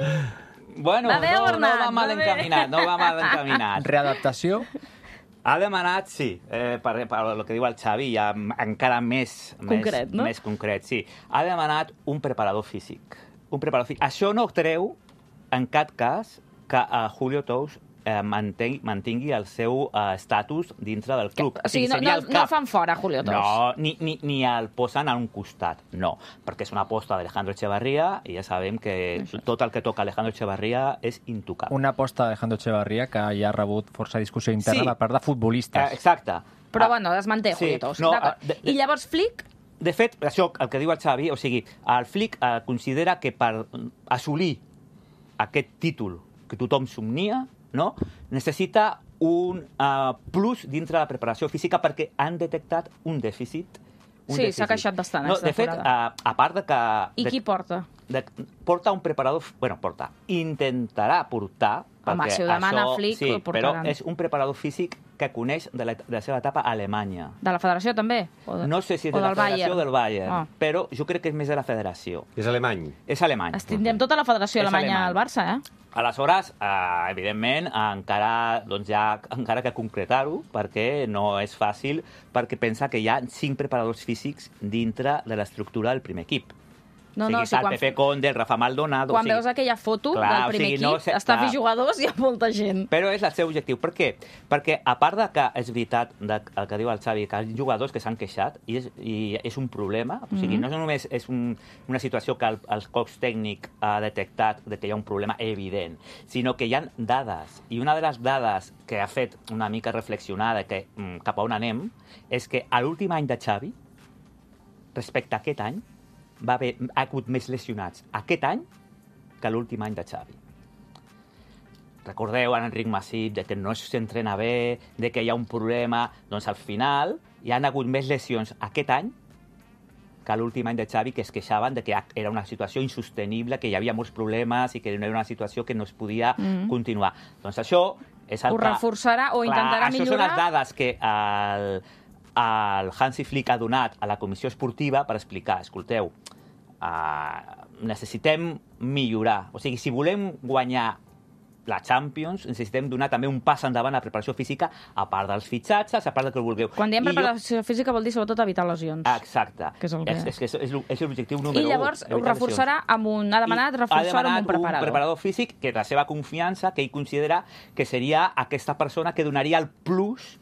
Speaker 5: Bueno,
Speaker 2: Va bé,
Speaker 5: no, no
Speaker 2: Bernat,
Speaker 5: va mal
Speaker 2: va bé.
Speaker 5: encaminat, no va mal encaminat.
Speaker 3: Readaptació?
Speaker 5: Ha demanat, sí, eh, per, per el que diu el Xavi, ja encara més...
Speaker 2: Concret,
Speaker 5: més,
Speaker 2: no?
Speaker 5: Més concret, sí. Ha demanat un preparador físic. Un preparador físic. Això no treu, en cap cas, que uh, Julio Tous eh, mantengui, mantingui el seu eh, estatus dintre del club.
Speaker 2: O sigui, no,
Speaker 5: seria
Speaker 2: no,
Speaker 5: el
Speaker 2: no
Speaker 5: cap.
Speaker 2: fan fora Julio Tous.
Speaker 5: No, ni, ni, ni el posen a un costat, no, perquè és una aposta d'Alejandro Echevarría i ja sabem que tot el que toca Alejandro Echevarría és intocable.
Speaker 3: Una aposta d'Alejandro Echevarría que ja ha rebut força discussió interna
Speaker 5: Sí.
Speaker 3: per part de futbolistes.
Speaker 5: Eh, exacte.
Speaker 2: Però,
Speaker 5: Ah,
Speaker 2: bueno, es manté
Speaker 5: sí,
Speaker 2: Julio Tous.
Speaker 5: no,
Speaker 2: D'acord.
Speaker 5: ah, de-
Speaker 2: I llavors Flick
Speaker 5: de fet, això, el que diu el Xavi, o sigui, el Flick eh, considera que per assolir aquest títol que tothom somnia, no? necessita un uh, plus dintre de la preparació física perquè han detectat un dèficit. Un
Speaker 2: Sí,
Speaker 5: dèficit.
Speaker 2: s'ha queixat bastant,
Speaker 5: No,
Speaker 2: aquesta
Speaker 5: de fet,
Speaker 2: temporada.
Speaker 5: uh, a part de que...
Speaker 2: I
Speaker 5: de,
Speaker 2: qui porta?
Speaker 5: de, porta un preparador... Bueno, porta. Intentarà portar...
Speaker 2: Home,
Speaker 5: perquè
Speaker 2: si ho demana
Speaker 5: això,
Speaker 2: Flick,
Speaker 5: sí,
Speaker 2: ho portaran.
Speaker 5: però és un preparador físic que coneix de la, de la seva etapa a Alemanya.
Speaker 2: De la federació, també? O de,
Speaker 5: No sé si és
Speaker 2: o
Speaker 5: de la
Speaker 2: del
Speaker 5: federació
Speaker 2: Bayern?
Speaker 5: o del Bayern,
Speaker 2: Ah.
Speaker 5: però jo crec que és més de la federació.
Speaker 4: És alemany.
Speaker 5: És alemany.
Speaker 2: Tindrem tota la federació
Speaker 5: És
Speaker 2: alemanya
Speaker 5: alemany.
Speaker 2: al Barça, eh?
Speaker 5: Aleshores, eh, evidentment, encara, doncs ja, encara que concretar-ho, perquè no és fàcil, perquè pensa que hi ha cinc preparadors físics dintre de l'estructura del primer equip.
Speaker 2: No,
Speaker 5: o sigui,
Speaker 2: no,
Speaker 5: està
Speaker 2: quan-
Speaker 5: el Pepe Conde, el Rafa Maldonado...
Speaker 2: Quan
Speaker 5: o sigui,
Speaker 2: veus aquella foto
Speaker 5: clar,
Speaker 2: del
Speaker 5: o
Speaker 2: primer
Speaker 5: sigui, no
Speaker 2: equip,
Speaker 5: sé-
Speaker 2: està
Speaker 5: clar.
Speaker 2: fi jugadors i hi ha molta gent.
Speaker 5: Però és el seu objectiu. Per què? Perquè, a part de que és veritat de, el que diu el Xavi, que hi ha jugadors que s'han queixat, i és, i és un problema, o sigui,
Speaker 2: Mhm.
Speaker 5: no només és un, una situació que el, el cos tècnic ha detectat de que hi ha un problema evident, sinó que hi ha dades. I una de les dades que ha fet una mica reflexionar de que, mm, cap a on anem, és que a l'últim any de Xavi, respecte a aquest any, va haver, ha hagut més lesionats aquest any que l'últim any de Xavi. Recordeu en Enric Masip de que no s'entrena bé, de que hi ha un problema, doncs al final hi han hagut més lesions aquest any que l'últim any de Xavi, que es queixaven de que era una situació insostenible, que hi havia molts problemes i que no era una situació que no es podia
Speaker 2: Mhm.
Speaker 5: continuar. Doncs això és el
Speaker 2: Ho
Speaker 5: que...
Speaker 2: reforçarà o intentarà
Speaker 5: això
Speaker 2: millorar?
Speaker 5: són les dades que el, el Hansi Flick ha donat a la comissió esportiva per explicar, escolteu, uh, necessitem millorar. O sigui, si volem guanyar la Champions, necessitem donar també un pas endavant a la preparació física, a part dels fitxatges, a part del que vulgueu.
Speaker 2: Quan diem
Speaker 5: I jo-
Speaker 2: preparació física vol dir sobretot evitar lesions.
Speaker 5: Exacte.
Speaker 2: Que és el que-
Speaker 5: És, és, que és, és, és l'objectiu número
Speaker 2: I
Speaker 5: u.
Speaker 2: llavors ho
Speaker 5: evitar
Speaker 2: reforçarà amb un... Ha demanat
Speaker 5: I
Speaker 2: reforçar-ho
Speaker 5: ha demanat
Speaker 2: amb un preparador.
Speaker 5: un preparador físic que la seva confiança, que ell considera que seria aquesta persona que donaria el plus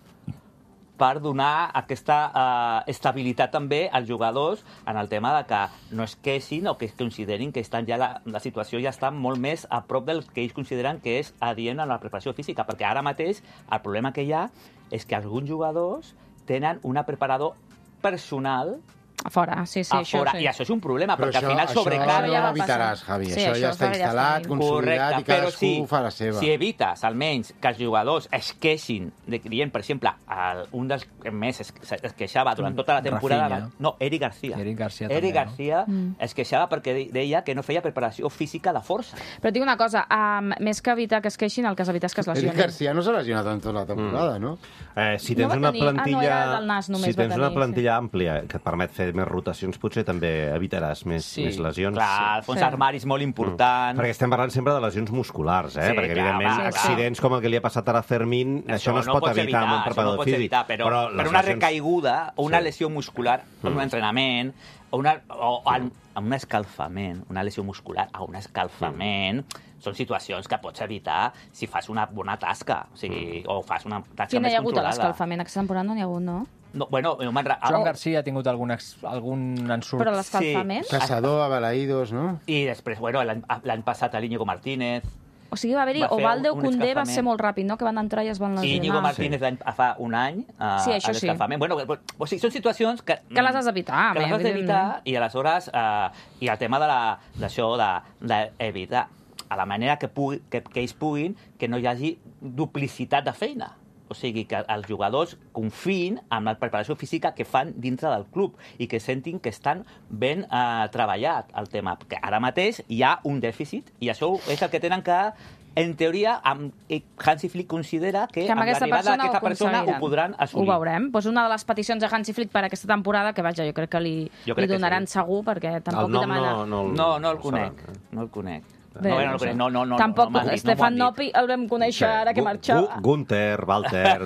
Speaker 5: per donar aquesta uh, estabilitat també als jugadors en el tema de que no es queixin o que considerin que estan ja la, la situació ja està molt més a prop del que ells consideren que és adient a la preparació física, perquè ara mateix el problema que hi ha és que alguns jugadors tenen un preparador personal
Speaker 2: A fora, sí, sí,
Speaker 5: a
Speaker 2: això
Speaker 5: fora,
Speaker 2: sí.
Speaker 5: i això és un problema,
Speaker 6: Però
Speaker 5: perquè
Speaker 6: això,
Speaker 5: al final
Speaker 6: això
Speaker 5: sobrecarga...
Speaker 6: no
Speaker 2: ja va
Speaker 6: ho evitaràs,
Speaker 2: passar.
Speaker 6: Javi.
Speaker 2: Sí,
Speaker 6: això
Speaker 2: això
Speaker 6: ja està
Speaker 2: ja està
Speaker 6: instal·lat,
Speaker 2: estant-
Speaker 6: consolidat i
Speaker 5: però
Speaker 6: cadascú
Speaker 5: sí,
Speaker 6: fa la seva.
Speaker 5: si evites almenys que els jugadors es queixin, de, dient, per exemple, el, un dels que més es, es queixava durant tota la temporada...
Speaker 3: Rafinha.
Speaker 5: No, Eric Garcia.
Speaker 3: Eric Garcia
Speaker 5: Eric
Speaker 3: també, no?
Speaker 5: Garcia
Speaker 2: Mm.
Speaker 5: es queixava perquè de- deia que no feia preparació física de força.
Speaker 2: Però et dic una cosa, um, més que evitar que es queixin, el que has d'evitar és que es
Speaker 6: Eric
Speaker 2: lesionin.
Speaker 6: Garcia no s'ha lesionat en tota la temporada, no?
Speaker 4: Eh, si
Speaker 2: No
Speaker 4: tens
Speaker 2: va
Speaker 4: una
Speaker 2: tenir- ah, no,
Speaker 4: plantilla,
Speaker 2: era del nas només
Speaker 4: si
Speaker 2: va
Speaker 4: tens una
Speaker 2: tenir,
Speaker 4: plantilla àmplia que et permet fer més rotacions, potser també evitaràs més,
Speaker 3: Sí.
Speaker 4: més lesions.
Speaker 5: Clar, el fons
Speaker 2: Sí.
Speaker 5: armari és molt important.
Speaker 4: Perquè estem parlant sempre de lesions musculars, eh?
Speaker 5: Sí,
Speaker 4: Perquè,
Speaker 5: clar,
Speaker 4: evidentment,
Speaker 5: home,
Speaker 4: accidents com el que li ha passat ara a Fermín, això, no es pot
Speaker 5: pots
Speaker 4: evitar, amb un
Speaker 5: això
Speaker 4: preparador
Speaker 5: no pots
Speaker 4: físic.
Speaker 5: evitar, però, però,
Speaker 4: les
Speaker 5: una
Speaker 4: lesions-
Speaker 5: recaiguda o una
Speaker 4: Sí.
Speaker 5: lesió muscular en un
Speaker 4: Mm.
Speaker 5: entrenament o, una, o en, en un escalfament, una lesió muscular a un escalfament, són situacions que pots evitar si fas una bona tasca, o sigui, o fas una tasca
Speaker 2: Quina
Speaker 5: més
Speaker 2: hi ha hagut a
Speaker 5: controlada.
Speaker 2: l'escalfament? Aquesta temporada no n'hi ha hagut, no?
Speaker 5: No, bueno, jo me'n re-
Speaker 3: Joan
Speaker 5: oh,
Speaker 3: Garcia ha tingut algun, ex, algun ensurt.
Speaker 2: Però l'escalfament?
Speaker 5: Sí.
Speaker 6: Caçador, Abalaïdos, no?
Speaker 5: I després, bueno, l'any l'any passat a l'Iñigo Martínez,
Speaker 2: O sigui, va haver-hi...
Speaker 5: Va fer
Speaker 2: Ovalde o
Speaker 5: un
Speaker 2: Koundé va
Speaker 5: escalfament.
Speaker 2: ser molt ràpid, no? Que van entrar i es van
Speaker 5: i Íñigo
Speaker 2: lesionar.
Speaker 5: Martínez l'any- fa un any uh,
Speaker 2: Sí, això
Speaker 5: a
Speaker 2: sí.
Speaker 5: l'escalfament. Bueno, o sigui, són situacions que...
Speaker 2: Que les has d'evitar,
Speaker 5: que les
Speaker 2: home,
Speaker 5: has d'evitar,
Speaker 2: evidentment.
Speaker 5: i aleshores, eh, i el tema de la- d'això, de- d'evitar, a la manera que, pugui, que, que ells puguin, que no hi hagi duplicitat de feina. O sigui, que els jugadors confiïn amb la preparació física que fan dintre del club i que sentin que estan ben eh, treballat el tema. Perquè ara mateix hi ha un dèficit i això és el que tenen que, en teoria, amb, eh, Hansi Flick considera que,
Speaker 2: Que amb
Speaker 5: amb
Speaker 2: aquesta
Speaker 5: l'arribada
Speaker 2: persona,
Speaker 5: d'aquesta
Speaker 2: ho,
Speaker 5: persona ho
Speaker 2: aconseguiran.
Speaker 5: podran assolir.
Speaker 2: Ho veurem. Pues una de les peticions de Hansi Flick per aquesta temporada, que vaja, jo crec que li,
Speaker 5: Jo
Speaker 2: li
Speaker 5: crec que
Speaker 2: donaran
Speaker 5: sí.
Speaker 2: segur, perquè tampoc
Speaker 4: El
Speaker 2: li
Speaker 4: nom
Speaker 2: demana...
Speaker 4: no, no, el-
Speaker 5: No, no el
Speaker 4: ho
Speaker 5: conec.
Speaker 4: saben, eh?
Speaker 5: No el conec.
Speaker 2: Bé,
Speaker 5: no, no,
Speaker 2: no
Speaker 5: no,
Speaker 2: sé.
Speaker 5: no, no, no,
Speaker 2: Tampoc
Speaker 5: no m'han dit,
Speaker 2: Stefan
Speaker 5: no m'ho han
Speaker 2: Nopi haurem conèixer ara que
Speaker 4: Gu-
Speaker 2: marxava.
Speaker 4: Gu- Gunther, Walter...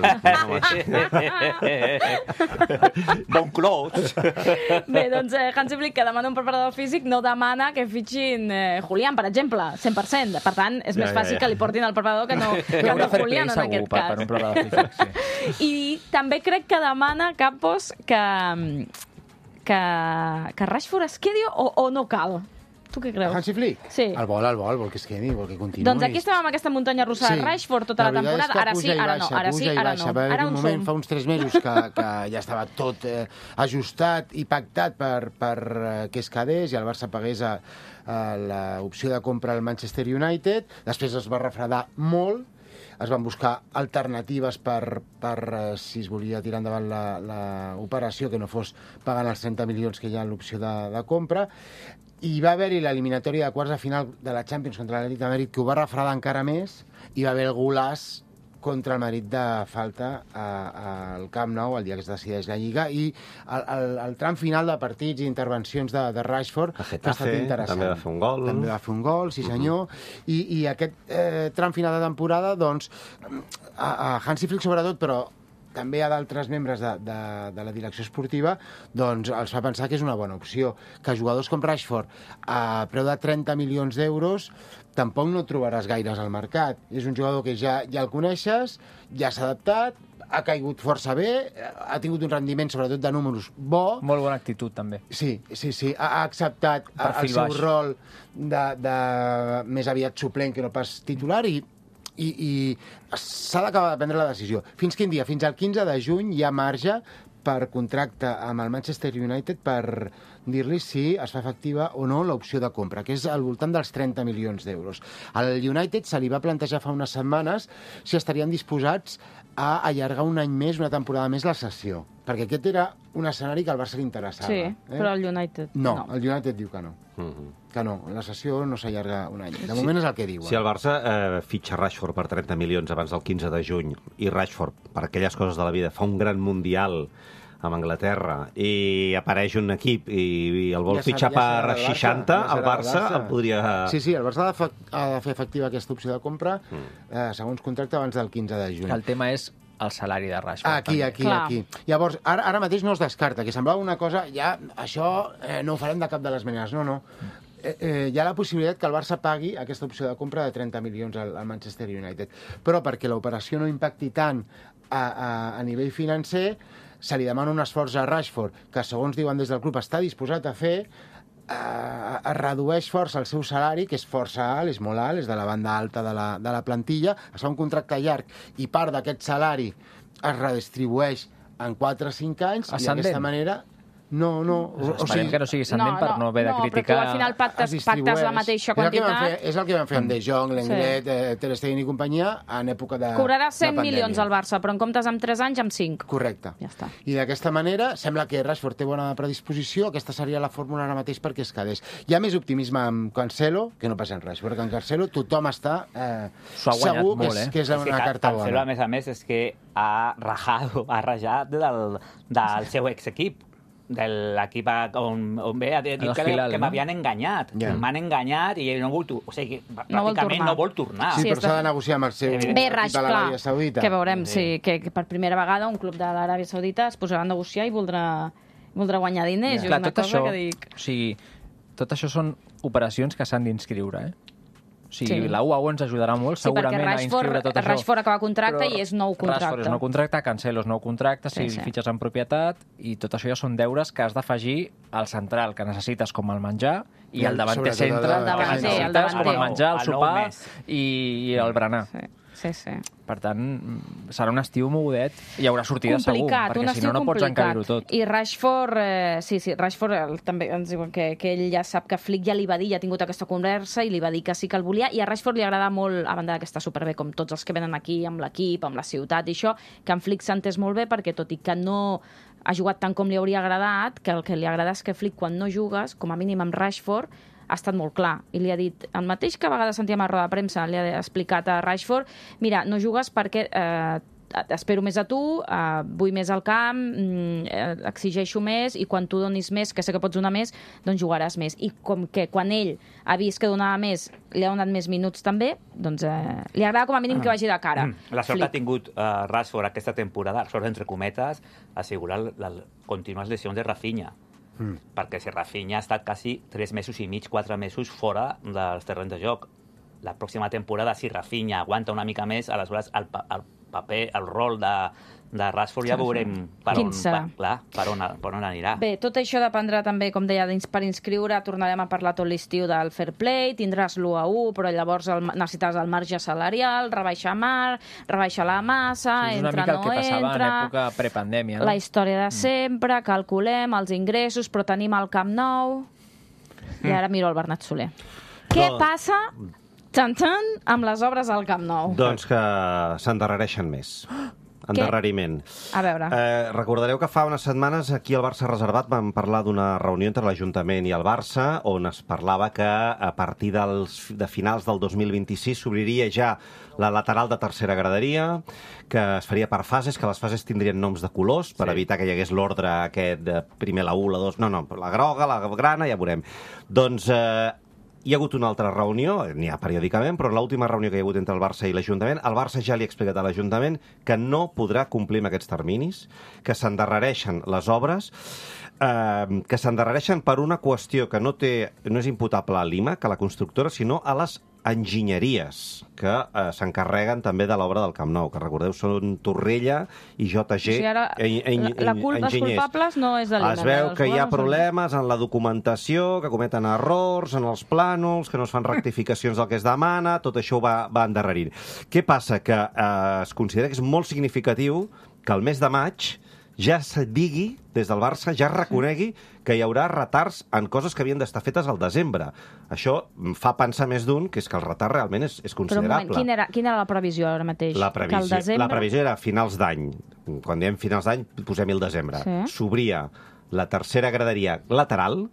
Speaker 5: dit. Bon clos.
Speaker 2: Bé, doncs eh, Hansi Flick, que demana un preparador físic, no demana que fitxin eh, Julián, per exemple, cent per cent. Per tant, és
Speaker 4: Ja,
Speaker 2: més
Speaker 4: ja,
Speaker 2: fàcil
Speaker 4: ja.
Speaker 2: que li portin el preparador que no, que
Speaker 3: Hi haurà
Speaker 2: no
Speaker 3: fair
Speaker 2: Julián,
Speaker 3: play
Speaker 2: en
Speaker 3: segur
Speaker 2: aquest
Speaker 3: per,
Speaker 2: cas.
Speaker 3: per un preparador físic, sí.
Speaker 2: I també crec que demana, Campos, que, que, que Rashford es quedi o, o no cal? Tu què creus?
Speaker 6: Hansi Flick?
Speaker 2: Sí.
Speaker 6: El vol, el vol, vol que es quedi, vol que continuï.
Speaker 2: Doncs aquí estàvem amb aquesta muntanya russa de Rashford tota la,
Speaker 6: veritat és
Speaker 2: temporada.
Speaker 6: que
Speaker 2: Ara sí,
Speaker 6: puja i
Speaker 2: ara no.
Speaker 6: baixa,
Speaker 2: Ara
Speaker 6: puja
Speaker 2: sí,
Speaker 6: i
Speaker 2: ara
Speaker 6: baixa.
Speaker 2: no.
Speaker 6: Va haver
Speaker 2: Ara
Speaker 6: un
Speaker 2: on
Speaker 6: moment,
Speaker 2: som?
Speaker 6: fa uns tres mesos, que, que ja estava tot eh, ajustat i pactat per, per eh, que es quedés i el Barça pagués a, a l'opció de compra al Manchester United. Després es va refredar molt, es van buscar alternatives per, per eh, si es volia tirar endavant l'operació, que no fos pagant els trenta milions que hi ha en l'opció de, de compra. I va haver-hi l'eliminatòria de quarts de final de la Champions contra l'Atlètic de Madrid, que ho va refredar encara més, i va haver el golaç contra el Madrid de falta al Camp Nou el dia que es decideix la Lliga, i el, el, el tram final de partits i intervencions de, de Rashford
Speaker 4: A
Speaker 6: ha
Speaker 4: Getafe
Speaker 6: estat interessant.
Speaker 4: també va fer un gol.
Speaker 6: També va fer un gol, sí senyor. Uh -huh. I, I aquest eh, tram final de temporada, doncs, a, a Hansi Flick sobretot, però també a d'altres membres de, de, de la direcció esportiva, doncs els fa pensar que és una bona opció. Que jugadors com Rashford, a preu de trenta milions d'euros, tampoc no trobaràs gaires al mercat. És un jugador que ja, ja el coneixes, ja s'ha adaptat, ha caigut força bé, ha tingut un rendiment, sobretot de números, bo.
Speaker 3: Molt bona actitud, també.
Speaker 6: Sí, sí, sí. Ha, ha acceptat
Speaker 3: Perfil
Speaker 6: el seu
Speaker 3: baix.
Speaker 6: rol de, de més aviat suplent que no pas titular, i i, i s'ha d'acabar de prendre la decisió. Fins quin dia? Fins al quinze de juny hi ha marge per contracte amb el Manchester United per dir-li si es fa efectiva o no l'opció de compra, que és al voltant dels trenta milions d'euros. Al United se li va plantejar fa unes setmanes si estarien disposats a allargar un any més, una temporada més, la sessió, perquè aquest era un escenari que al Barça li interessava.
Speaker 2: Sí,
Speaker 6: eh?
Speaker 2: però el United
Speaker 6: No,
Speaker 2: no.
Speaker 6: el United diu que no.
Speaker 4: Uh -huh.
Speaker 6: Que no, la sessió no s'allarga un any. De moment és el que diuen.
Speaker 4: Si el Barça eh, fitxa Rashford per trenta milions abans del quinze de juny i Rashford, per aquelles coses de la vida, fa un gran mundial amb Anglaterra i apareix un equip i, i el vol
Speaker 6: Ja
Speaker 4: fitxar
Speaker 6: serà- ja serà
Speaker 4: per
Speaker 6: del Barça,
Speaker 4: seixanta,
Speaker 6: ja
Speaker 4: el
Speaker 6: serà
Speaker 4: Barça,
Speaker 6: del Barça.
Speaker 4: el podria...
Speaker 6: Sí, sí, el Barça ha de, fa- ha de fer efectiva aquesta opció de compra mm. eh, segons contracte abans del quinze de juny.
Speaker 3: El tema és el salari de Rashford.
Speaker 6: Aquí,
Speaker 3: també.
Speaker 6: aquí,
Speaker 2: Clar.
Speaker 6: aquí. Llavors, ara, ara mateix no es descarta, que semblava una cosa, ja, això eh, no ho farem de cap de les maneres. No, no. Eh, eh, hi ha la possibilitat que el Barça pagui aquesta opció de compra de trenta milions al, al Manchester United. Però perquè l'operació no impacti tant a, a, a nivell financer, se li demana un esforç a Rashford, que segons diuen des del club està disposat a fer, eh, es redueix força el seu salari, que és força alt, és molt alt, és de la banda alta de la, de la plantilla, es fa un contracte llarg i part d'aquest salari es redistribueix en quatre o cinc anys,
Speaker 3: Ascendent.
Speaker 6: i d'aquesta manera... No, no... O, o
Speaker 3: Esperem
Speaker 6: sigui,
Speaker 3: que no sigui ascendent per no haver de
Speaker 2: no,
Speaker 3: criticar...
Speaker 2: però tu al final pactes,
Speaker 6: es distribueix.
Speaker 2: pactes la mateixa
Speaker 6: És el que van
Speaker 2: quantitat.
Speaker 6: fer, és el que van fer amb De Jong, Lenglet, sí. eh, Ter Stegen i companyia en època de
Speaker 2: Cobrarà cent
Speaker 6: de pandèmia.
Speaker 2: milions al Barça, però en comptes amb tres anys, amb cinc.
Speaker 6: Correcte.
Speaker 2: Ja està.
Speaker 6: I d'aquesta manera sembla que Rashford té bona predisposició, aquesta seria la fórmula ara mateix perquè es quedés. Hi ha més optimisme amb Cancelo que no passa en Rashford, perquè en Cancelo tothom està eh,
Speaker 3: S'ho ha guanyat
Speaker 6: segur
Speaker 3: molt,
Speaker 6: que és,
Speaker 3: eh?
Speaker 6: que és
Speaker 5: És
Speaker 6: una
Speaker 5: que Ca-
Speaker 6: carta
Speaker 5: Cancelo,
Speaker 6: bona.
Speaker 5: a més a més, és que ha rajado, ha rajat del, del seu exequip, de l'equip on, on ve, ha dit
Speaker 3: El
Speaker 5: que,
Speaker 3: Hilal,
Speaker 5: que
Speaker 3: no?
Speaker 5: m'havien enganyat.
Speaker 6: Ja.
Speaker 5: M'han enganyat i ell no vol, tu- o sigui,
Speaker 2: No vol
Speaker 5: pràcticament
Speaker 2: tornar.
Speaker 5: no vol tornar.
Speaker 6: Sí,
Speaker 2: Sí,
Speaker 6: però
Speaker 2: està-
Speaker 6: s'ha de negociar amb el seu
Speaker 5: Bé,
Speaker 2: Bé,
Speaker 6: equip
Speaker 2: Rash,
Speaker 6: de
Speaker 2: clar,
Speaker 6: l'Aràbia Saudita.
Speaker 2: que veurem
Speaker 5: Sí.
Speaker 2: sí, que, que per primera vegada un club de l'Aràbia Saudita es posarà a negociar i voldrà, voldrà guanyar diners.
Speaker 6: Ja.
Speaker 2: És
Speaker 3: Clar,
Speaker 2: una
Speaker 3: tot
Speaker 2: cosa
Speaker 3: això,
Speaker 2: que dic...
Speaker 3: o sigui, tot això són operacions que s'han d'inscriure, eh? O sigui,
Speaker 2: Sí.
Speaker 3: la U A U ens ajudarà molt,
Speaker 2: Sí, perquè
Speaker 3: segurament, a
Speaker 2: Rashford-
Speaker 3: inscriure tot això.
Speaker 2: Rashford acaba contracte i és nou contracte.
Speaker 3: Rashford és nou contracte, Cancelo és nou contracte, si
Speaker 2: Sí, sí.
Speaker 3: fitxes en propietat, i tot això ja són deures que has d'afegir al central, que necessites com el menjar, i
Speaker 6: I
Speaker 3: el
Speaker 6: el-
Speaker 3: davanter
Speaker 6: sobretot el
Speaker 3: centre,
Speaker 6: davanter,
Speaker 3: que
Speaker 2: el
Speaker 3: necessites
Speaker 2: davanter.
Speaker 3: com el menjar, el
Speaker 5: El nou
Speaker 3: sopar
Speaker 5: mes.
Speaker 3: i, i el berenar.
Speaker 2: Sí, sí, sí.
Speaker 3: Per tant, serà un estiu mogudet, i hi haurà sortida
Speaker 2: Complicat,
Speaker 3: segur,
Speaker 2: un
Speaker 3: perquè si
Speaker 2: estiu
Speaker 3: no, no pots
Speaker 2: complicat.
Speaker 3: encabir-ho tot.
Speaker 2: I Rashford, eh, sí, sí, Rashford eh, també ens diuen que, que ell ja sap que Flick ja li va dir, ja ha tingut aquesta conversa i li va dir que sí que el volia, i a Rashford li agrada molt, a banda que està superbé, com tots els que venen aquí, amb l'equip, amb la ciutat i això, que en Flick s'ha entès molt bé, perquè tot i que no ha jugat tant com li hauria agradat, que el que li agrada és que Flick, quan no jugues, com a mínim amb Rashford, ha estat molt clar, i li ha dit el mateix que a vegades sentíem a roda de premsa, li ha explicat a Rashford, mira, no jugues perquè eh, espero més a tu, eh, vull més al camp, mm, eh, exigeixo més, i quan tu donis més, que sé que pots donar més, doncs jugaràs més. I com que quan ell ha vist que donava més, li ha donat més minuts també, doncs eh, li agrada com a mínim que vagi de cara.
Speaker 5: Mm. La sort que ha
Speaker 2: Flick.
Speaker 5: tingut uh, Rashford aquesta temporada, sort entre cometes, assegurar les contínues lesions de Rafinha. Mm. Perquè si Rafinha ha estat quasi tres mesos i mig, quatre mesos fora dels terrenys de joc. La pròxima temporada, si Rafinha aguanta una mica més, aleshores el, pa- el paper, el rol de, de Rashford ja veurem per
Speaker 2: Quin
Speaker 5: on,
Speaker 2: serà?
Speaker 5: va, clar, per, on, per on anirà.
Speaker 2: Bé, tot això dependrà també, com deia, d'ins- per inscriure, tornarem a parlar tot l'estiu del fair play, tindràs l'u a u, però llavors el, necessitaràs el marge salarial, rebaixa mar, rebaixa la massa,
Speaker 3: Sí, és una
Speaker 2: entra,
Speaker 3: mica el
Speaker 2: no
Speaker 3: que passava
Speaker 2: entra...
Speaker 3: en època prepandèmia, no?
Speaker 2: La història de sempre, calculem els ingressos, però tenim el Camp Nou... I ara miro el Bernat Soler. Què
Speaker 4: No.
Speaker 2: passa, tan, tan, amb les obres al Camp Nou?
Speaker 4: Doncs que s'endarrereixen més. Endarreriment.
Speaker 2: A veure.
Speaker 4: Eh, recordareu que fa unes setmanes aquí al Barça Reservat vam parlar d'una reunió entre l'Ajuntament i el Barça on es parlava que a partir dels, de finals del dos mil vint-i-sis s'obriria ja la lateral de tercera graderia, que es faria per fases, que les fases tindrien noms de colors per
Speaker 5: Sí.
Speaker 4: evitar que hi hagués l'ordre aquest de primer la u, la dos... No, no, la groga, la grana, ja veurem. Doncs eh, hi ha hagut una altra reunió, n'hi ha periòdicament, però en l'última reunió que hi ha hagut entre el Barça i l'Ajuntament, el Barça ja li ha explicat a l'Ajuntament que no podrà complir amb aquests terminis, que s'endarrereixen les obres, eh, que s'endarrereixen per una qüestió que no té no és imputable a l'I M A, que a la constructora, sinó a les enginyeries que eh, s'encarreguen també de l'obra del Camp Nou, que recordeu són Torrella i J G.
Speaker 2: O sigui, ara,
Speaker 4: en- en-
Speaker 2: la, la culpa, els
Speaker 4: enginyers.
Speaker 2: culpables no és de l'I M A.
Speaker 4: Es veu
Speaker 2: els
Speaker 4: que hi ha
Speaker 2: culpables són-
Speaker 4: problemes en la documentació, que cometen errors en els plànols, que no es fan rectificacions del que es demana, tot això ho va, va endarrerint. Què passa? Que eh, es considera que és molt significatiu que el mes de maig ja se digui, des del Barça, ja reconegui que hi haurà retards en coses que havien d'estar fetes al desembre. Això em fa pensar més d'un que és que el retard realment és, és
Speaker 2: Però un
Speaker 4: considerable.
Speaker 2: moment, quina era, quina era la previsió ara mateix?
Speaker 4: La
Speaker 2: Que al
Speaker 4: previsió,
Speaker 2: desembre...
Speaker 4: la previsió era a finals d'any. Quan diem finals d'any, posem-hi el desembre.
Speaker 2: Sí.
Speaker 4: S'obria la tercera graderia lateral.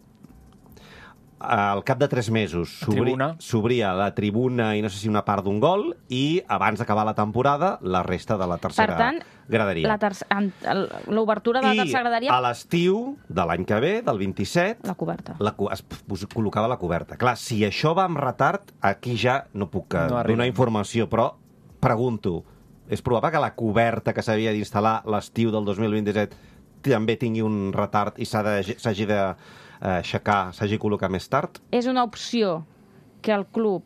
Speaker 4: Al cap de tres mesos
Speaker 3: La
Speaker 4: s'obri-
Speaker 3: tribuna.
Speaker 4: s'obria la tribuna i no sé si una part d'un gol, i abans d'acabar la temporada la resta de la tercera
Speaker 2: Per tant,
Speaker 4: graderia.
Speaker 2: la ter- en- el- l'obertura de la
Speaker 4: I
Speaker 2: tercera graderia,
Speaker 4: a l'estiu de l'any que ve, del vint-i-set,
Speaker 2: la coberta.
Speaker 4: la, cu- es pos- col·locava la coberta. Clar, si això va amb retard, aquí ja no puc eh,
Speaker 3: No
Speaker 4: donar
Speaker 3: arribem.
Speaker 4: informació, però pregunto, és probable que la coberta que s'havia d'instal·lar l'estiu del dos mil vint-i-set també tingui un retard i s'ha de- s'hagi de eh, aixecar, s'hagi col·locat més tard?
Speaker 2: És una opció que el club,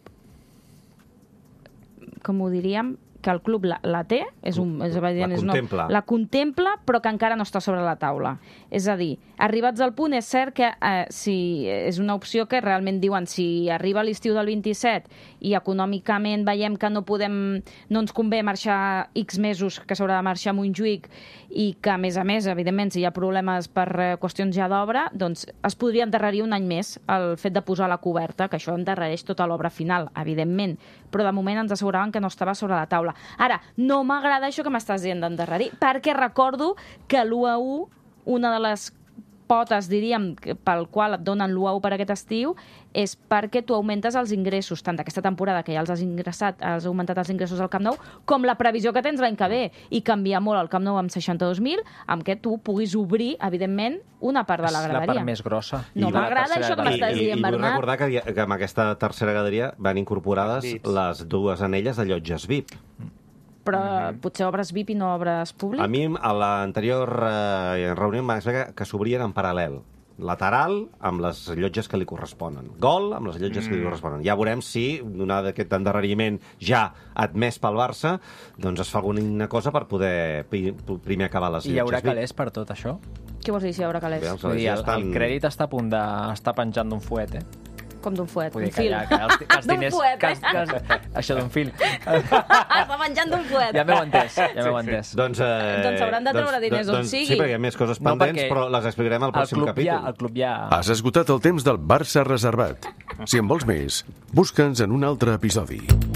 Speaker 2: com ho diríem, que el club la, la té, és un, és,
Speaker 4: La
Speaker 2: evident, és
Speaker 4: contempla.
Speaker 2: Una, la contempla, però que encara no està sobre la taula. És a dir, arribats al punt, és cert que eh, si és una opció que realment diuen si arriba l'estiu del vint-i-set i econòmicament veiem que no podem, no ens convé marxar X mesos, que s'haurà de marxar a Montjuïc, i que, a més a més, evidentment, si hi ha problemes per eh, qüestions ja d'obra, doncs es podria endarrerir un any més el fet de posar la coberta, que això endarrereix tota l'obra final, evidentment, però de moment ens asseguraven que no estava sobre la taula. Ara, no m'agrada això que m'estàs dient d'endarrerir, perquè recordo que l'u a u, una de les potes, diríem, que- pel qual et donen l'u a u per aquest estiu, és perquè tu augmentes els ingressos, tant d'aquesta temporada, que ja els has ingressat, has augmentat els ingressos al Camp Nou, com la previsió que tens l'any que ve, i canviar molt el Camp Nou amb seixanta-dos mil, amb què tu puguis obrir, evidentment, una part de la
Speaker 3: És la
Speaker 2: graderia.
Speaker 3: part més grossa.
Speaker 2: No
Speaker 3: I la
Speaker 2: m'agrada
Speaker 3: tercera
Speaker 2: això que
Speaker 3: graderia.
Speaker 2: m'estàs
Speaker 4: I, i,
Speaker 2: dient,
Speaker 4: i vull
Speaker 2: Bernat.
Speaker 4: recordar que, hi ha- que amb aquesta tercera graderia van incorporades
Speaker 5: Dits.
Speaker 4: les dues anelles de llotges V I P.
Speaker 2: Però potser obres V I P i no obres públic?
Speaker 4: A mi, a l'anterior eh, reunió, em va explicar que s'obrien en paral·lel. Lateral, amb les llotges que li corresponen. Gol, amb les llotges mm. que li corresponen. Ja veurem si, donat aquest endarreriment ja admès pel Barça, doncs es fa alguna cosa per poder pri- primer acabar les
Speaker 3: I hi haurà
Speaker 4: llotges.
Speaker 3: calés per tot això?
Speaker 2: Què vols dir si hi haurà calés?
Speaker 4: Bé, els
Speaker 3: Vull dir,
Speaker 4: ja
Speaker 3: el,
Speaker 4: estan-
Speaker 3: el crèdit està a punt d'estar penjant d'un fuet, eh?
Speaker 2: Com d'un fuet,
Speaker 3: Vull
Speaker 2: un
Speaker 3: dir que,
Speaker 2: fil.
Speaker 3: ja, que els, que els
Speaker 2: D'un
Speaker 3: diners...
Speaker 2: fuet,
Speaker 3: que, els- que, els- això d'un fil.
Speaker 2: Està menjant d'un fuet.
Speaker 3: Ja m'heu entès, ja m'heu entès.
Speaker 4: Doncs, eh,
Speaker 2: Doncs hauran de treure diners on
Speaker 4: doncs,
Speaker 2: sigui.
Speaker 4: Sí, perquè hi ha més coses
Speaker 3: No,
Speaker 4: pendents,
Speaker 3: perquè
Speaker 4: però les explicarem al
Speaker 3: El
Speaker 4: pròxim
Speaker 3: club,
Speaker 4: capítol.
Speaker 3: ja, el club ja...
Speaker 1: Has esgotat el temps del Barça Reservat. Si en vols més, busca'ns en un altre episodi.